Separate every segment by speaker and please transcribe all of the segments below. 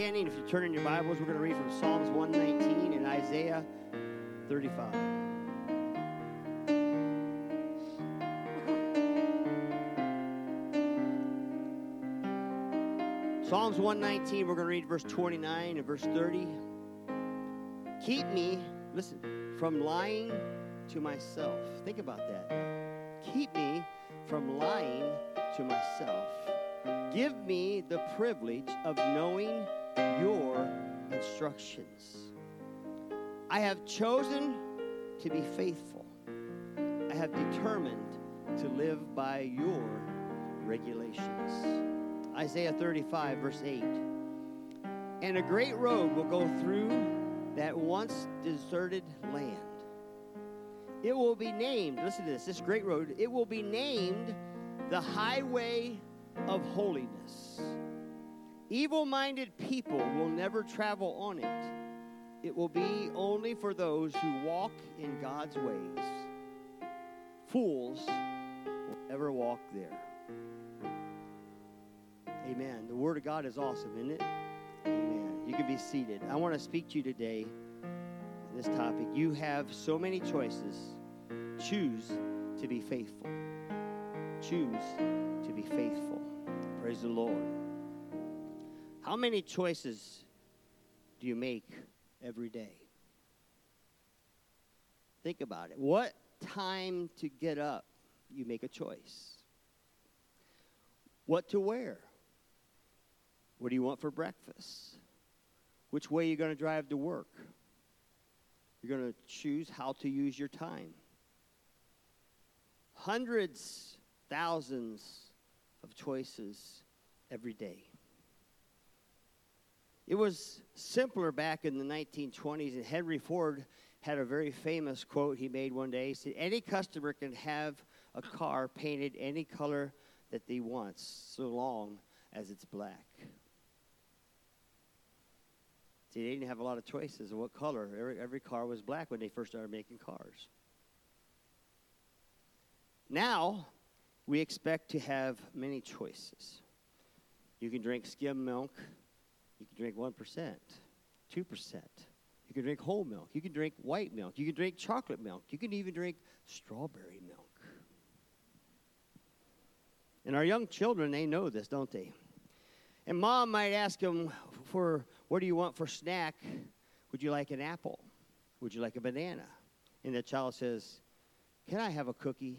Speaker 1: If you turn in your Bibles, we're going to read from Psalms 119 and Isaiah 35. Psalms 119, we're going to read verse 29 and verse 30. Keep me, listen, from lying to myself. Think about that. Keep me from lying to myself. Give me the privilege of knowing your instructions. I have chosen to be faithful. I have determined to live by your regulations. Isaiah 35, verse 8. And a great road will go through that once deserted land. It will be named, listen to this great road, it will be named the highway of holiness. Evil-minded people will never travel on it. It will be only for those who walk in God's ways. Fools will never walk there. Amen. The Word of God is awesome, isn't it? Amen. You can be seated. I want to speak to you today on this topic. You have so many choices. Choose to be faithful. Choose to be faithful. Praise the Lord. How many choices do you make every day? Think about it. What time to get up, you make a choice. What to wear? What do you want for breakfast? Which way are you going to drive to work? You're going to choose how to use your time. Hundreds, thousands of choices every day. It was simpler back in the 1920s, and Henry Ford had a very famous quote he made one day. He said, any customer can have a car painted any color that they want, so long as it's black. See, they didn't have a lot of choices of what color. Every car was black when they first started making cars. Now, we expect to have many choices. You can drink skim milk. You can drink 1%, 2%. You can drink whole milk. You can drink white milk. You can drink chocolate milk. You can even drink strawberry milk. And our young children, they know this, don't they? And mom might ask them for, what do you want for snack? Would you like an apple? Would you like a banana? And the child says, can I have a cookie?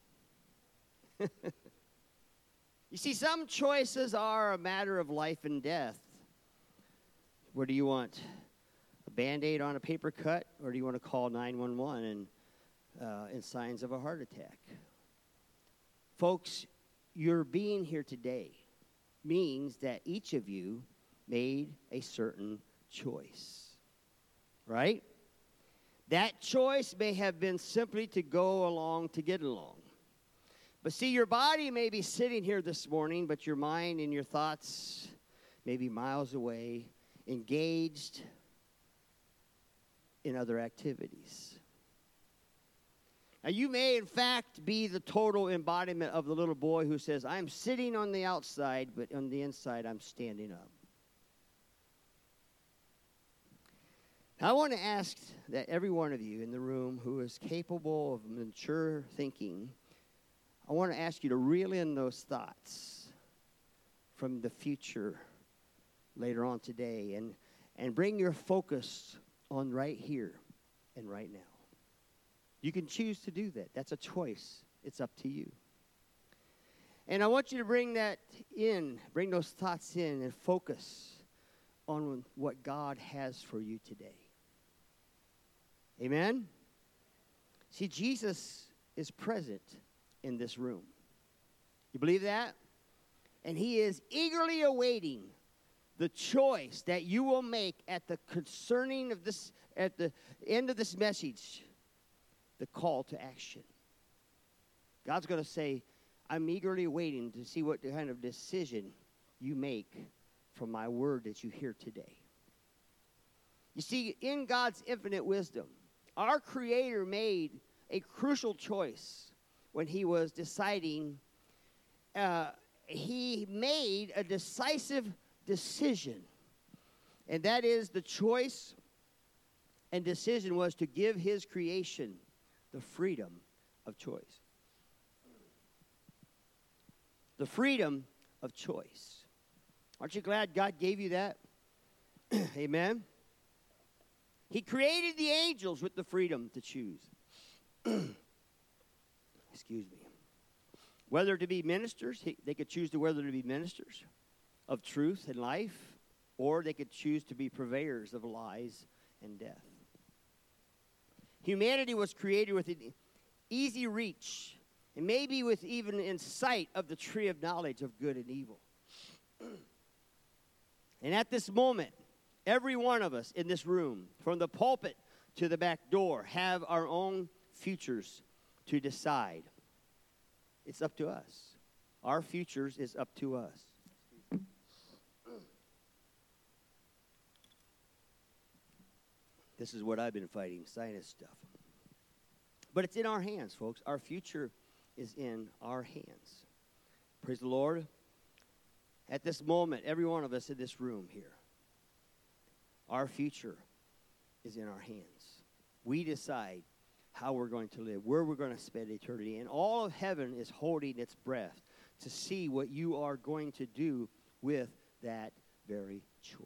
Speaker 1: You see, some choices are a matter of life and death. What do you want? A Band-Aid on a paper cut? Or do you want to call 911 in signs of a heart attack? Folks, your being here today means that each of you made a certain choice. Right? That choice may have been simply to go along to get along. But see, your body may be sitting here this morning, but your mind and your thoughts may be miles away, engaged in other activities. Now, you may, in fact, be the total embodiment of the little boy who says, I'm sitting on the outside, but on the inside, I'm standing up. Now, I want to ask that every one of you in the room who is capable of mature thinking, I want to ask you to reel in those thoughts from the future later on today and bring your focus on right here and right now. You can choose to do that. That's a choice. It's up to you. And I want you to bring that in, bring those thoughts in and focus on what God has for you today. Amen? See, Jesus is present in this room. You believe that? And he is eagerly awaiting the choice that you will make at the end of this message, the call to action. God's going to say, I'm eagerly waiting to see what kind of decision you make from my word that you hear today. You see, in God's infinite wisdom, our Creator made a crucial choice when he was deciding. He made a decisive decision And that is the choice and decision was to give his creation the freedom of choice. The freedom of choice. Aren't you glad God gave you that? Amen. He created the angels with the freedom to choose. Excuse me. Whether to be ministers, they could choose to whether to be ministers of truth and life, or they could choose to be purveyors of lies and death. Humanity was created with an easy reach, and maybe with even in sight of the tree of knowledge of good and evil. And at this moment, every one of us in this room, from the pulpit to the back door, have our own futures to decide. It's up to us. Our futures is up to us. This is what I've been fighting, sinus stuff. But it's in our hands, folks. Our future is in our hands. Praise the Lord. At this moment, every one of us in this room here, our future is in our hands. We decide how we're going to live, where we're going to spend eternity. And all of heaven is holding its breath to see what you are going to do with that very choice.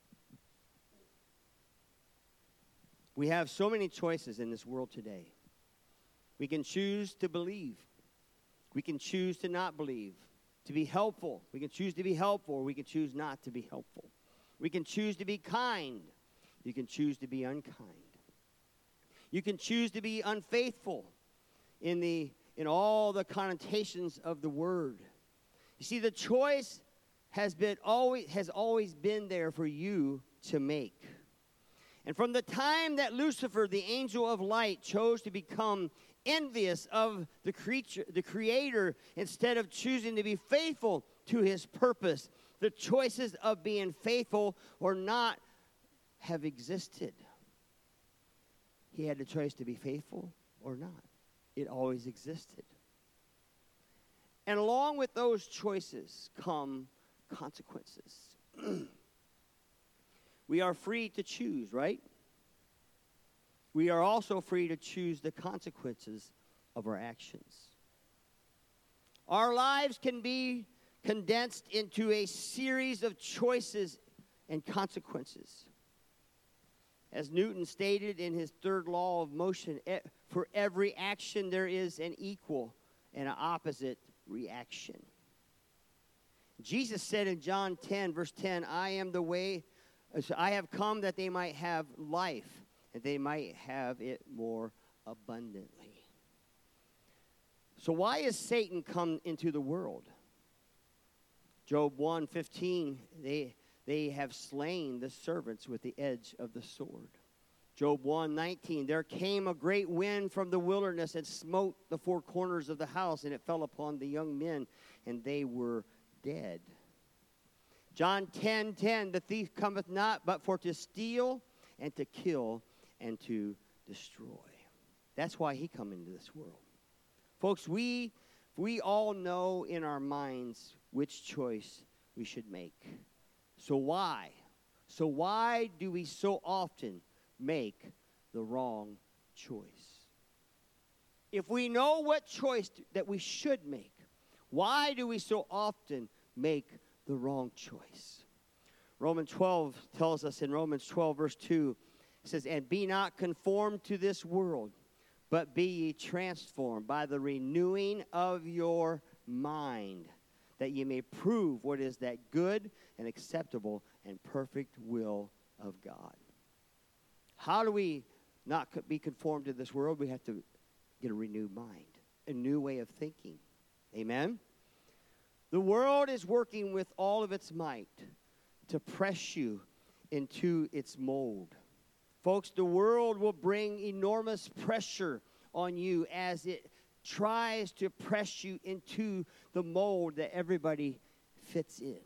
Speaker 1: We have so many choices in this world today. We can choose to believe. We can choose to not believe. To be helpful. We can choose to be helpful, or we can choose not to be helpful. We can choose to be kind. You can choose to be unkind. You can choose to be unfaithful in all the connotations of the word. You see, the choice has always been there for you to make. And from the time that Lucifer, the angel of light, chose to become envious of the creator instead of choosing to be faithful to his purpose, the choices of being faithful or not have existed. He had the choice to be faithful or not. It always existed. And along with those choices come consequences. We are free to choose, right? We are also free to choose the consequences of our actions. Our lives can be condensed into a series of choices and consequences. As Newton stated in his third law of motion, for every action there is an equal and an opposite reaction. Jesus said in John 10, verse 10, I am the way, I have come that they might have life, and they might have it more abundantly. So why has Satan come into the world? Job 1:15, they have slain the servants with the edge of the sword. Job 1:19, there came a great wind from the wilderness and smote the four corners of the house, and it fell upon the young men, and they were dead. John 10:10, the thief cometh not but for to steal and to kill and to destroy. That's why he come into this world. Folks, we all know in our minds which choice we should make. So why? So why do we so often make the wrong choice? If we know what choice that we should make, why do we so often make the wrong choice? Romans 12 tells us in Romans 12 verse 2, it says, and be not conformed to this world, but be ye transformed by the renewing of your mind, that ye may prove what is that good and acceptable and perfect will of God. How do we not be conformed to this world? We have to get a renewed mind, a new way of thinking. Amen? The world is working with all of its might to press you into its mold. Folks, the world will bring enormous pressure on you as it tries to press you into the mold that everybody fits in.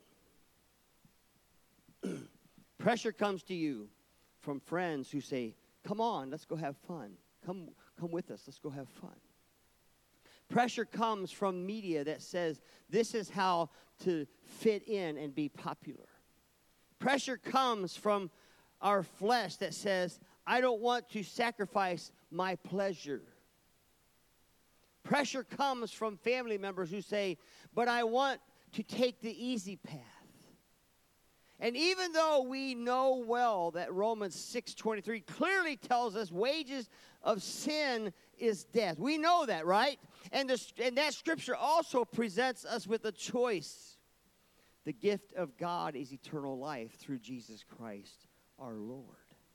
Speaker 1: Pressure comes to you from friends who say, come on, let's go have fun. Come with us, let's go have fun. Pressure comes from media that says this is how to fit in and be popular. Pressure comes from our flesh that says, I don't want to sacrifice my pleasure. Pressure comes from family members who say, but I want to take the easy path. And even though we know well that Romans 6:23 clearly tells us wages of sin is death. We know that, right? And that scripture also presents us with a choice. The gift of God is eternal life through Jesus Christ our Lord.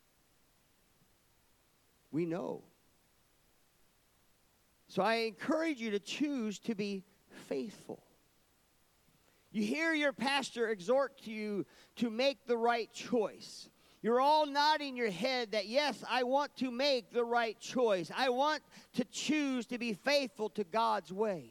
Speaker 1: We know. So I encourage you to choose to be faithful. You hear your pastor exhort to you to make the right choice. You're all nodding your head that, yes, I want to make the right choice. I want to choose to be faithful to God's way.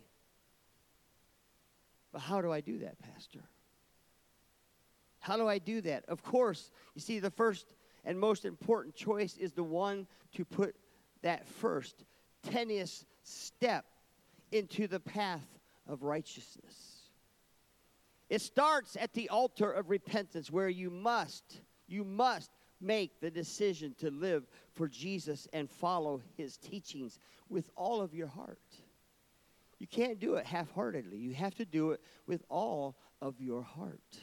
Speaker 1: But how do I do that, Pastor? How do I do that? Of course, you see, the first and most important choice is the one to put that first tenuous step into the path of righteousness. It starts at the altar of repentance, where you must make the decision to live for Jesus and follow his teachings with all of your heart. You can't do it half-heartedly. You have to do it with all of your heart.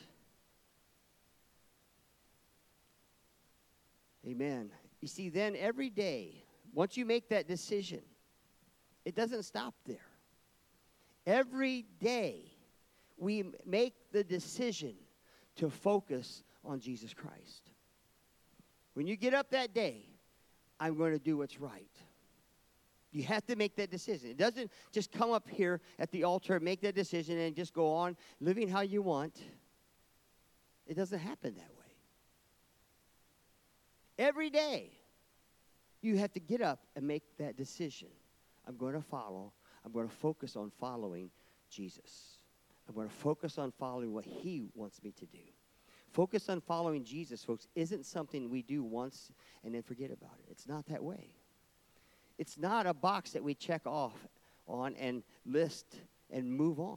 Speaker 1: Amen. You see, then every day, once you make that decision, it doesn't stop there. Every day, we make the decision to focus on Jesus Christ. When you get up that day, I'm going to do what's right. You have to make that decision. It doesn't just come up here at the altar and make that decision and just go on living how you want. It doesn't happen that way. Every day, you have to get up and make that decision. I'm going to focus on following Jesus. I'm going to focus on following what he wants me to do. Focus on following Jesus, folks, isn't something we do once and then forget about it. It's not that way. It's not a box that we check off on and list and move on.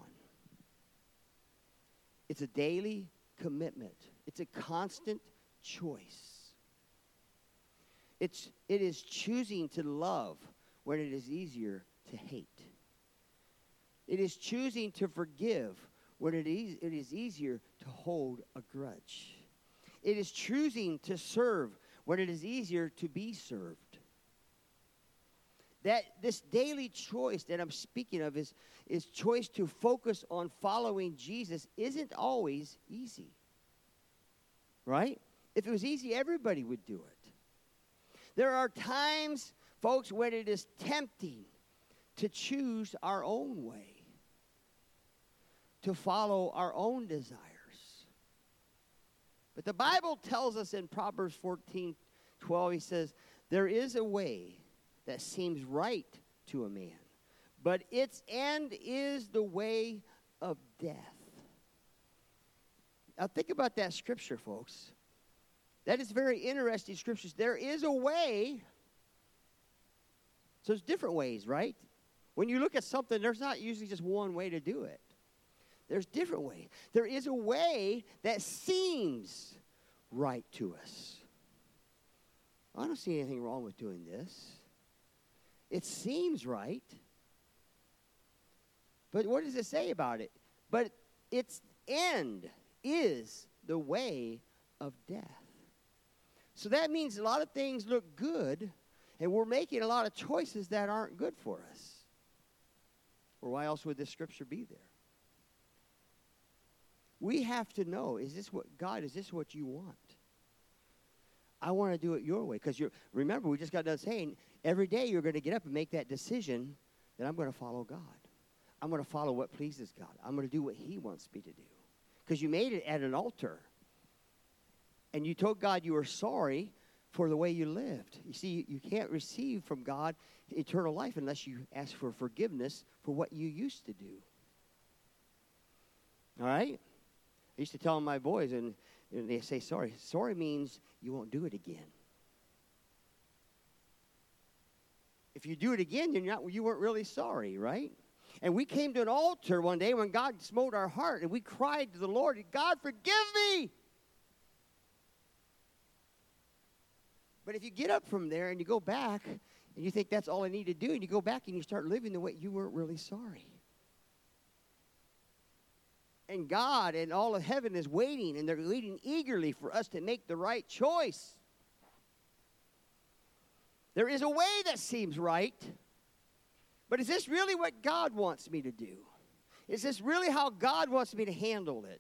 Speaker 1: It's a daily commitment. It's a constant choice. It is choosing to love when it is easier to hate. It is choosing to forgive when it is easier to hold a grudge. It is choosing to serve when it is easier to be served. That this daily choice that I'm speaking of is choice to focus on following Jesus isn't always easy. Right? If it was easy, everybody would do it. There are times, folks, when it is tempting to choose our own way, to follow our own desires. But the Bible tells us in Proverbs 14:12, he says, there is a way that seems right to a man, but its end is the way of death. Now think about that scripture, folks. That is very interesting scriptures. There is a way. So there's different ways, right? When you look at something, there's not usually just one way to do it. There's different ways. There is a way that seems right to us. I don't see anything wrong with doing this. It seems right. But what does it say about it? But its end is the way of death. So that means a lot of things look good, and we're making a lot of choices that aren't good for us. Or why else would this scripture be there? We have to know, is this what you want? I want to do it your way. Because remember, we just got done saying, every day you're going to get up and make that decision that I'm going to follow God. I'm going to follow what pleases God. I'm going to do what he wants me to do. Because you made it at an altar. And you told God you were sorry for the way you lived. You see, you can't receive from God eternal life unless you ask for forgiveness for what you used to do. All right? I used to tell my boys, and they say sorry. Sorry means you won't do it again. If you do it again, you weren't really sorry, right? And we came to an altar one day when God smote our heart, and we cried to the Lord, God, forgive me. But if you get up from there and you go back and you think that's all I need to do, and you go back and you start living the way you weren't really sorry. And God and all of heaven is waiting, and they're waiting eagerly for us to make the right choice. There is a way that seems right, but is this really what God wants me to do? Is this really how God wants me to handle it?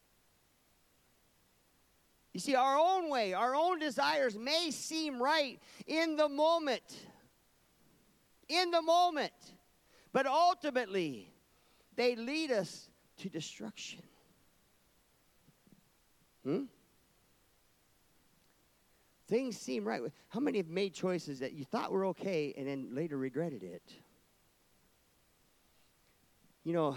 Speaker 1: You see, our own way, our own desires may seem right in the moment. In the moment. But ultimately, they lead us to destruction. Things seem right. How many have made choices that you thought were okay and then later regretted it? You know,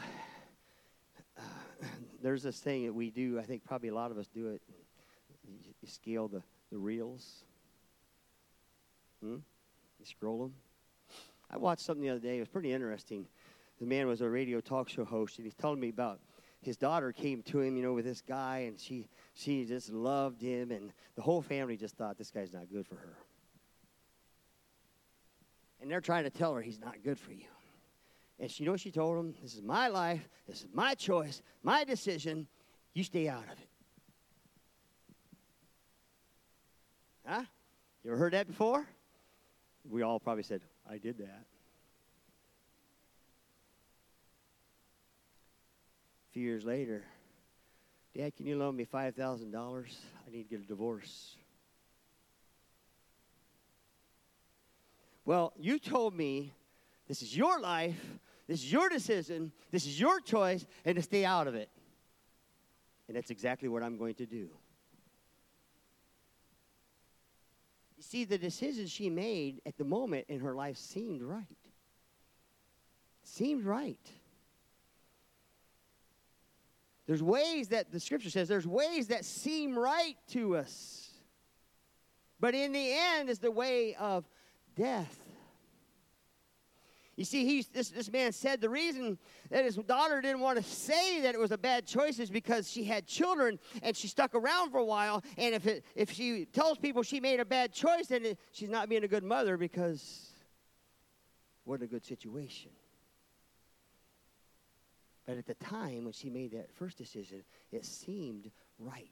Speaker 1: there's this thing that we do. I think probably a lot of us do it. You scale the reels. You scroll them. I watched something the other day. It was pretty interesting. The man was a radio talk show host, and he's telling me about his daughter came to him, with this guy, and she just loved him, and the whole family just thought this guy's not good for her. And they're trying to tell her he's not good for you. And you know what she told him? This is my life. This is my choice, my decision. You stay out of it. Huh? You ever heard that before? We all probably said, I did that. A few years later, Dad, can you loan me $5,000? I need to get a divorce. Well, you told me this is your life, this is your decision, this is your choice, and to stay out of it. And that's exactly what I'm going to do. You see, the decisions she made at the moment in her life seemed right. Seemed right. There's ways that the scripture says, there's ways that seem right to us. But in the end is the way of death. You see, this man said the reason that his daughter didn't want to say that it was a bad choice is because she had children and she stuck around for a while. And if she tells people she made a bad choice, then she's not being a good mother because it wasn't a good situation. But at the time when she made that first decision, it seemed right.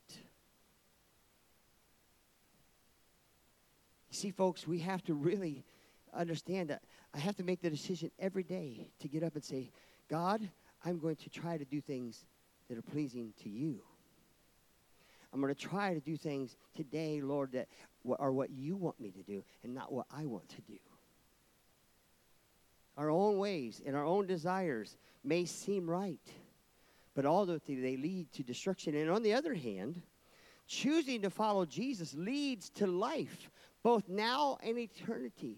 Speaker 1: You see, folks, we have to really understand that I have to make the decision every day to get up and say, God, I'm going to try to do things that are pleasing to you. I'm going to try to do things today, Lord, that are what you want me to do and not what I want to do. Our own ways and our own desires may seem right, but ultimately they lead to destruction. And on the other hand, choosing to follow Jesus leads to life, both now and eternity.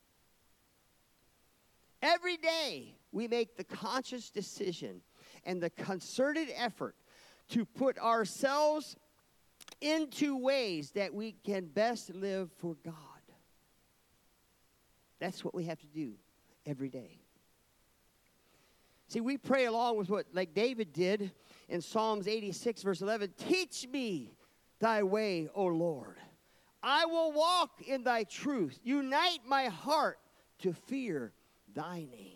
Speaker 1: Every day, we make the conscious decision and the concerted effort to put ourselves into ways that we can best live for God. That's what we have to do every day. See, we pray along with what, like David did in Psalms 86, verse 11, teach me thy way, O Lord. I will walk in thy truth. Unite my heart to fear thy name.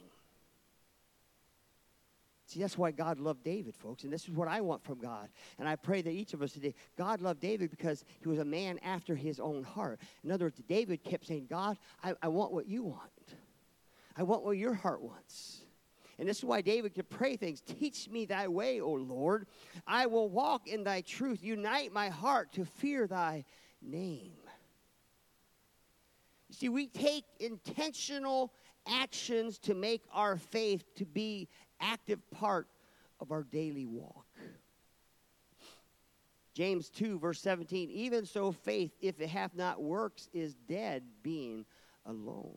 Speaker 1: See, that's why God loved David, folks, and this is what I want from God. And I pray that each of us today, God loved David because he was a man after his own heart. In other words, David kept saying, God, I want what you want. I want what your heart wants. And this is why David could pray things. Teach me thy way, O Lord. I will walk in thy truth. Unite my heart to fear thy name. You see, we take intentional actions to make our faith to be active part of our daily walk. James 2, verse 17, even so faith, if it hath not works, is dead, being alone.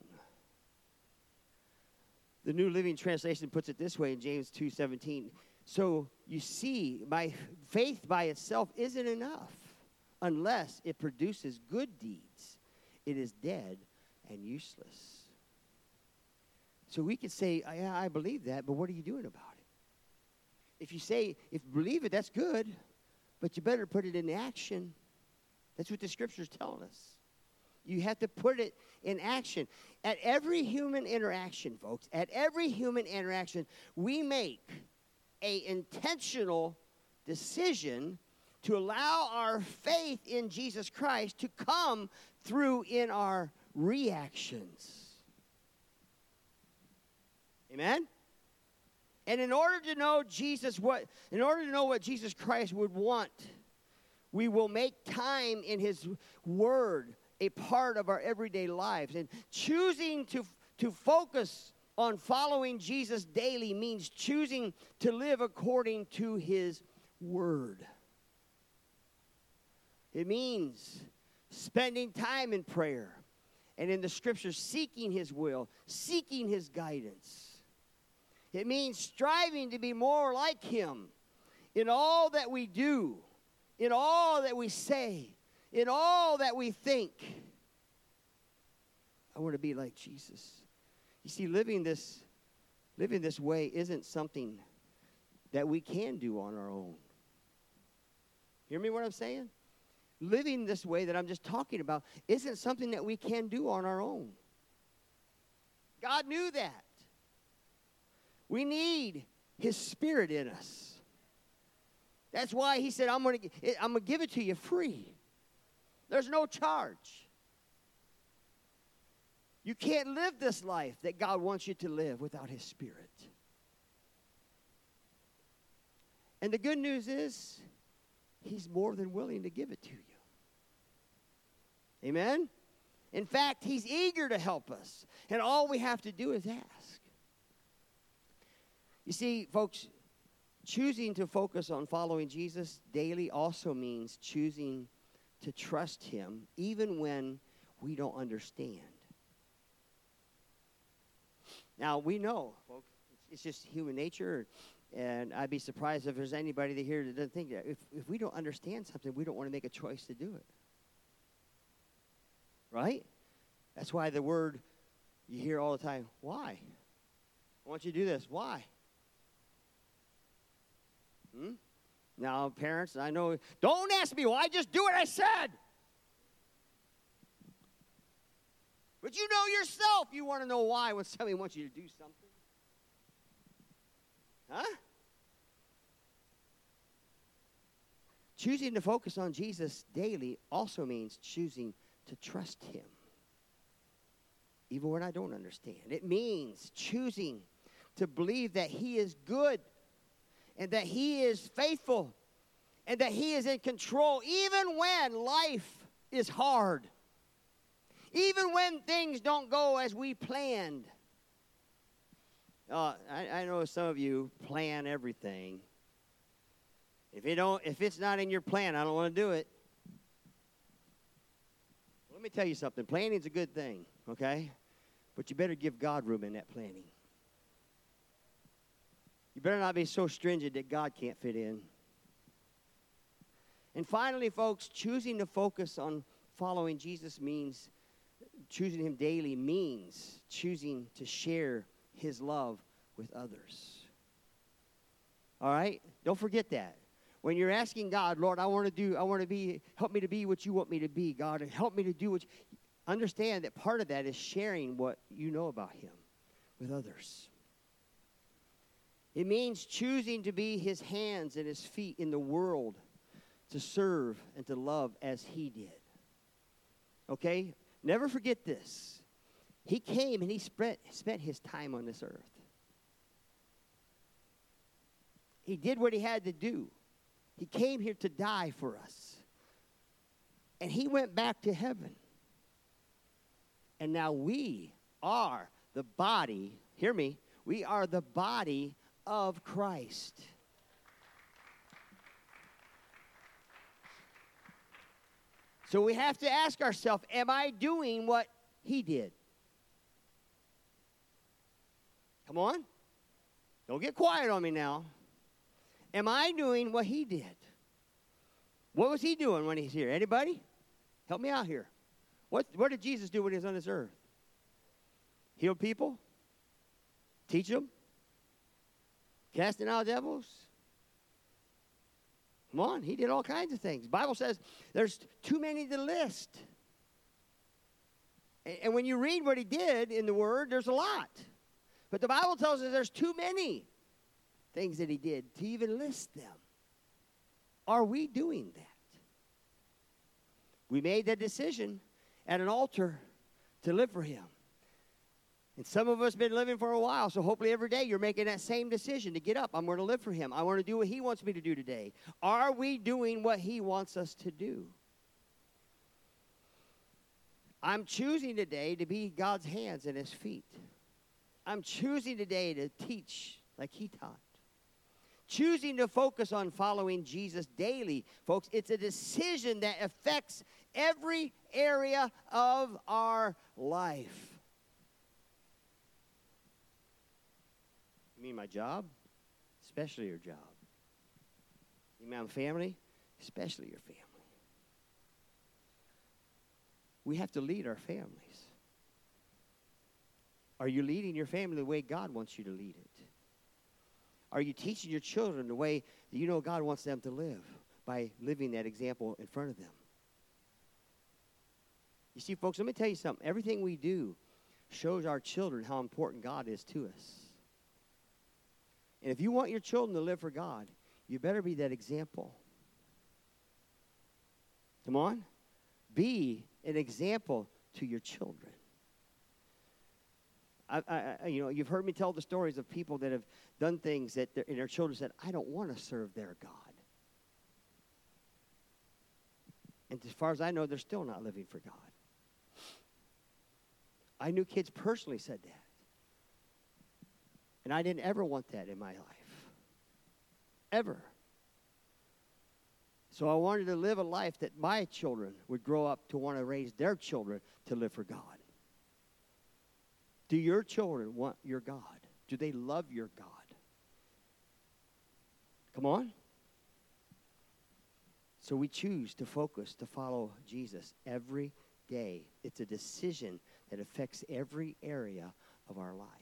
Speaker 1: The New Living Translation puts it this way in James 2:17. So you see, my faith by itself isn't enough unless it produces good deeds. It is dead and useless. So we could say, yeah, I believe that, but what are you doing about it? If you say, if you believe it, that's good, but you better put it in action. That's what the scripture's telling us. You have to put it in action. At every human interaction, folks, at every human interaction, we make an intentional decision to allow our faith in Jesus Christ to come through in our reactions. Amen? And in order to know what Jesus Christ would want, we will make time in his word a part of our everyday lives. And choosing to focus on following Jesus daily means choosing to live according to his word. It means spending time in prayer and in the scriptures, seeking his will, seeking his guidance. It means striving to be more like him in all that we do, in all that we say, in all that we think. I want to be like Jesus. You see, living this way isn't something that we can do on our own. Hear me what I'm saying? Living this way that I'm just talking about isn't something that we can do on our own. God knew that. We need his Spirit in us. That's why he said, I'm going to give it to you free. There's no charge. You can't live this life that God wants you to live without his Spirit. And the good news is, he's more than willing to give it to you. Amen? In fact, he's eager to help us. And all we have to do is ask. You see, folks, choosing to focus on following Jesus daily also means choosing to trust him even when we don't understand. Now, we know, folks, it's just human nature. And I'd be surprised if there's anybody here that doesn't think that. If we don't understand something, we don't want to make a choice to do it. Right? That's why the word you hear all the time, why? I want you to do this. Why? Now, parents, I know, don't ask me why, just do what I said. But you know yourself you want to know why when somebody wants you to do something. Huh? Choosing to focus on Jesus daily also means choosing to trust him, even when I don't understand. It means choosing to believe that he is good and that he is faithful and that he is in control, even when life is hard, even when things don't go as we planned. I know some of you plan everything. If it's not in your plan, I don't want to do it. Let me tell you something. Planning's a good thing, okay? But you better give God room in that planning. You better not be so stringent that God can't fit in. And finally, folks, choosing to focus on following Jesus means, choosing him daily means choosing to share his love with others. All right? Don't forget that. When you're asking God, Lord, help me to be what you want me to be, God, and help me to do understand that part of that is sharing what you know about him with others. It means choosing to be his hands and his feet in the world to serve and to love as he did. Okay? Never forget this. He came and he spent his time on this earth. He did what he had to do. He came here to die for us. And he went back to heaven. And now we are the body, hear me, we are the body of Christ. So we have to ask ourselves, am I doing what he did? Come on. Don't get quiet on me now. Am I doing what he did? What was he doing when he's here? Anybody? Help me out here. What did Jesus do when he was on this earth? Heal people? Teach them? Casting out devils? Come on, he did all kinds of things. The Bible says there's too many to list. And when you read what he did in the Word, there's a lot. But the Bible tells us there's too many things that he did to even list them. Are we doing that? We made that decision at an altar to live for him. And some of us have been living for a while, so hopefully every day you're making that same decision to get up. I'm going to live for him. I want to do what he wants me to do today. Are we doing what he wants us to do? I'm choosing today to be God's hands and his feet. I'm choosing today to teach like he taught. Choosing to focus on following Jesus daily. Folks, it's a decision that affects every area of our life. You mean my job? Especially your job. You mean my family? Especially your family. We have to lead our families. Are you leading your family the way God wants you to lead it? Are you teaching your children the way that you know God wants them to live by living that example in front of them? You see, folks, let me tell you something. Everything we do shows our children how important God is to us. And if you want your children to live for God, you better be that example. Come on. Be an example to your children. You've heard me tell the stories of people that have done things that their children said, I don't want to serve their God. And as far as I know, they're still not living for God. I knew kids personally said that. And I didn't ever want that in my life. Ever. So I wanted to live a life that my children would grow up to want to raise their children to live for God. Do your children want your God? Do they love your God? Come on. So we choose to focus, to follow Jesus every day. It's a decision that affects every area of our life.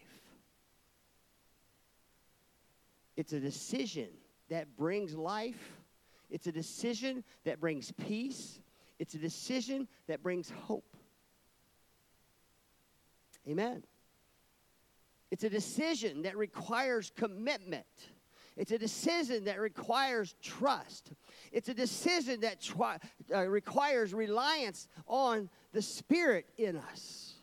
Speaker 1: It's a decision that brings life. It's a decision that brings peace. It's a decision that brings hope. Amen. It's a decision that requires commitment. It's a decision that requires trust. It's a decision that requires reliance on the Spirit in us.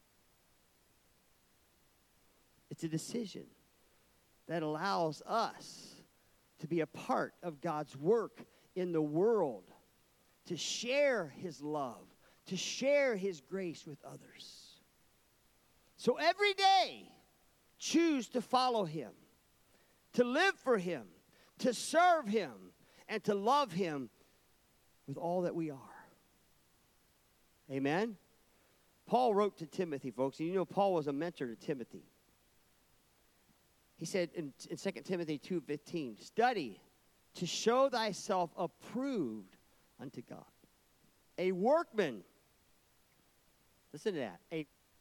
Speaker 1: It's a decision that allows us to be a part of God's work in the world, to share his love, to share his grace with others. So every day, choose to follow him, to live for him, to serve him, and to love him with all that we are. Amen? Paul wrote to Timothy, folks, and you know Paul was a mentor to Timothy. He said in 2 Timothy 2:15, study to show thyself approved unto God. A workman, listen to that,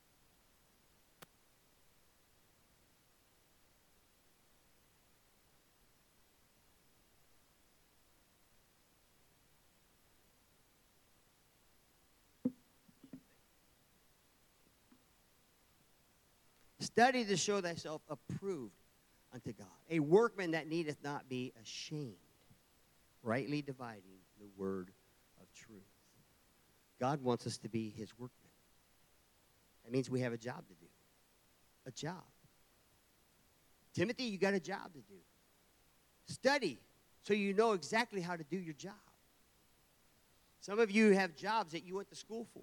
Speaker 1: study to show thyself approved unto God. A workman that needeth not be ashamed, rightly dividing the word of truth. God wants us to be his workmen. That means we have a job to do. A job. Timothy, you got a job to do. Study so you know exactly how to do your job. Some of you have jobs that you went to school for.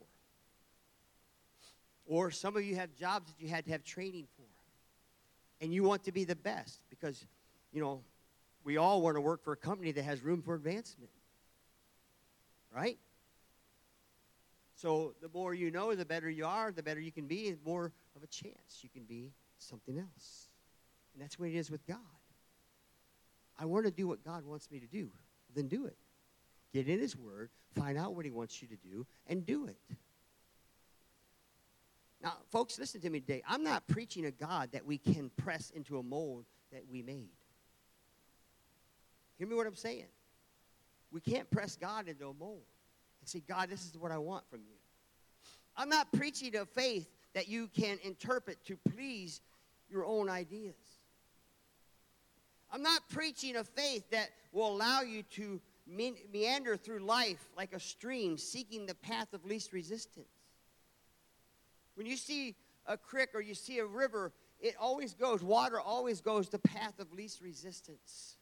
Speaker 1: Or some of you have jobs that you had to have training for. And you want to be the best because, you know, we all want to work for a company that has room for advancement. Right? So the more you know, the better you are, the better you can be, and more of a chance you can be something else. And that's what it is with God. I want to do what God wants me to do. Then do it. Get in his word, find out what he wants you to do, and do it. Now, folks, listen to me today. I'm not preaching a God that we can press into a mold that we made. Hear me what I'm saying. We can't press God into a mold and say, God, this is what I want from you. I'm not preaching a faith that you can interpret to please your own ideas. I'm not preaching a faith that will allow you to meander through life like a stream, seeking the path of least resistance. When you see a creek or you see a river, water always goes the path of least resistance.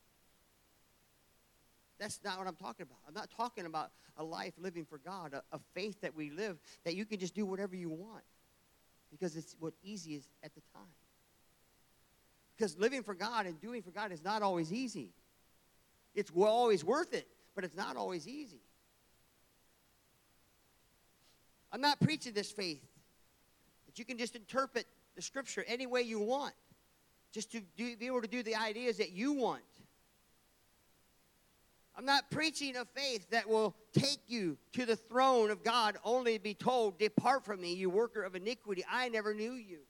Speaker 1: That's not what I'm talking about. I'm not talking about a life living for God, a faith that we live, that you can just do whatever you want because it's what easy is at the time. Because living for God and doing for God is not always easy. It's always worth it, but it's not always easy. I'm not preaching this faith that you can just interpret the Scripture any way you want, just to be able to do the ideas that you want. I'm not preaching a faith that will take you to the throne of God only to be told, "Depart from me, you worker of iniquity. I never knew you."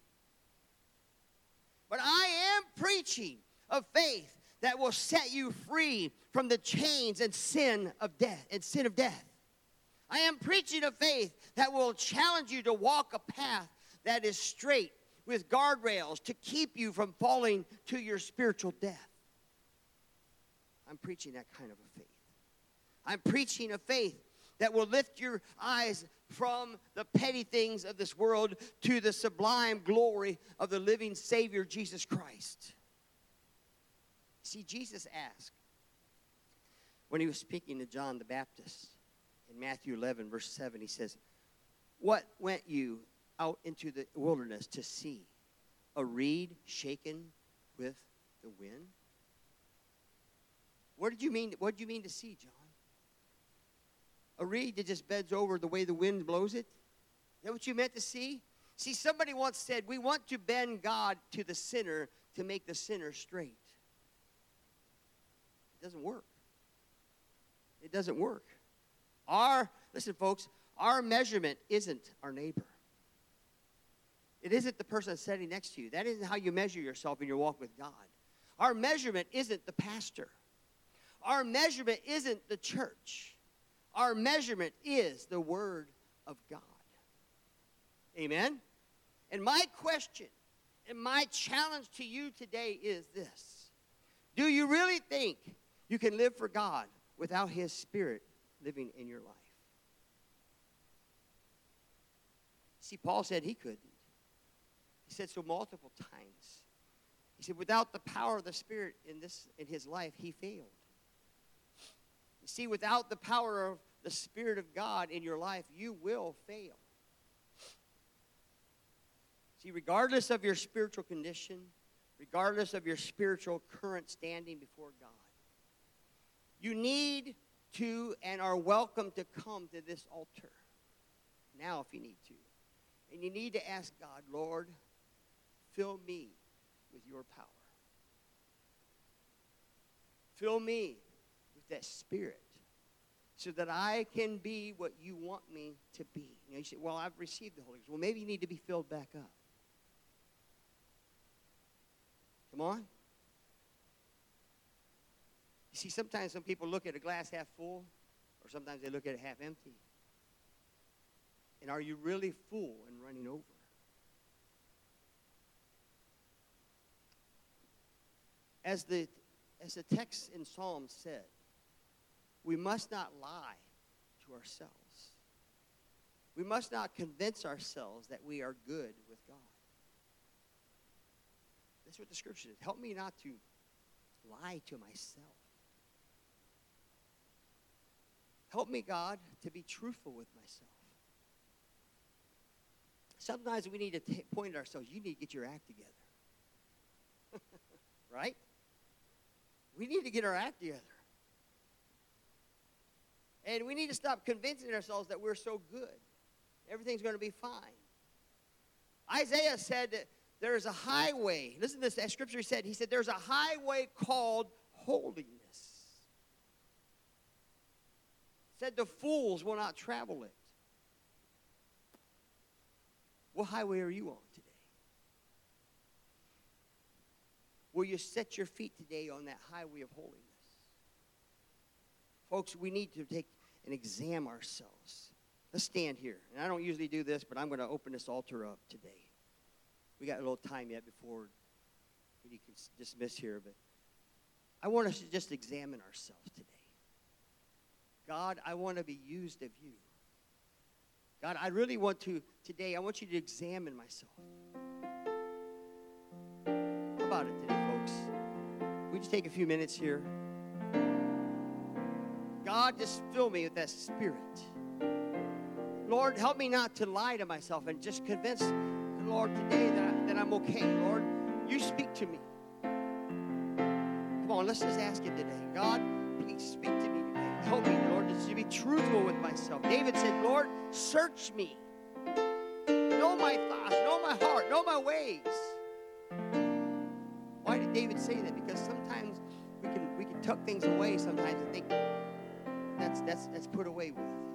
Speaker 1: But I am preaching a faith that will set you free from the chains and sin of death. I am preaching a faith that will challenge you to walk a path that is straight with guardrails to keep you from falling to your spiritual death. I'm preaching that kind of a faith. I'm preaching a faith that will lift your eyes from the petty things of this world to the sublime glory of the living Savior, Jesus Christ. See, Jesus asked, when he was speaking to John the Baptist, in Matthew 11, verse 7, he says, "What went you out into the wilderness to see? A reed shaken with the wind?" What did you mean to see, John? A reed that just bends over the way the wind blows it? Is that what you meant to see? See, somebody once said, we want to bend God to the sinner to make the sinner straight. It doesn't work. It doesn't work. Listen, folks, our measurement isn't our neighbor. It isn't the person that's sitting next to you. That isn't how you measure yourself in your walk with God. Our measurement isn't the pastor. Our measurement isn't the church. Our measurement is the Word of God. Amen? And my question and my challenge to you today is this. Do you really think you can live for God without His Spirit living in your life? See, Paul said he couldn't. He said so multiple times. He said, without the power of the Spirit in his life, he failed. You see, without the power of the Spirit of God in your life, you will fail. See, regardless of your spiritual condition, regardless of your spiritual current standing before God, you need to and are welcome to come to this altar now if you need to. And you need to ask God, Lord, fill me with your power. Fill me with that Spirit so that I can be what you want me to be. You say, well, I've received the Holy Ghost. Well, maybe you need to be filled back up. Come on. You see, sometimes some people look at a glass half full, or sometimes they look at it half empty. And are you really full and running over? As the text in Psalms said, we must not lie to ourselves. We must not convince ourselves that we are good with God. That's what the Scripture says. Help me not to lie to myself. Help me, God, to be truthful with myself. Sometimes we need to point at ourselves. You need to get your act together. Right? We need to get our act together. And we need to stop convincing ourselves that we're so good. Everything's going to be fine. Isaiah said that there's a highway. Listen to this. That scripture said, he said, there's a highway called holiness. Said the fools will not travel it. What highway are you on today? Will you set your feet today on that highway of holiness? Folks, we need to take and examine ourselves. Let's stand here. And I don't usually do this, but I'm going to open this altar up today. We got a little time yet before we can dismiss here, but I want us to just examine ourselves today. God, I want to be used of you. God, I really want to, today, I want you to examine myself. How about it today, folks? We just take a few minutes here. God, just fill me with that spirit. Lord, help me not to lie to myself and just convince the Lord today that I'm okay. Lord, you speak to me. Come on, let's just ask him today. God, please speak to me today. Help me, Lord, to be truthful with myself. David said, Lord, search me. Know my thoughts, know my heart, know my ways. Why did David say that? Because sometimes we can tuck things away sometimes and think that's put away with.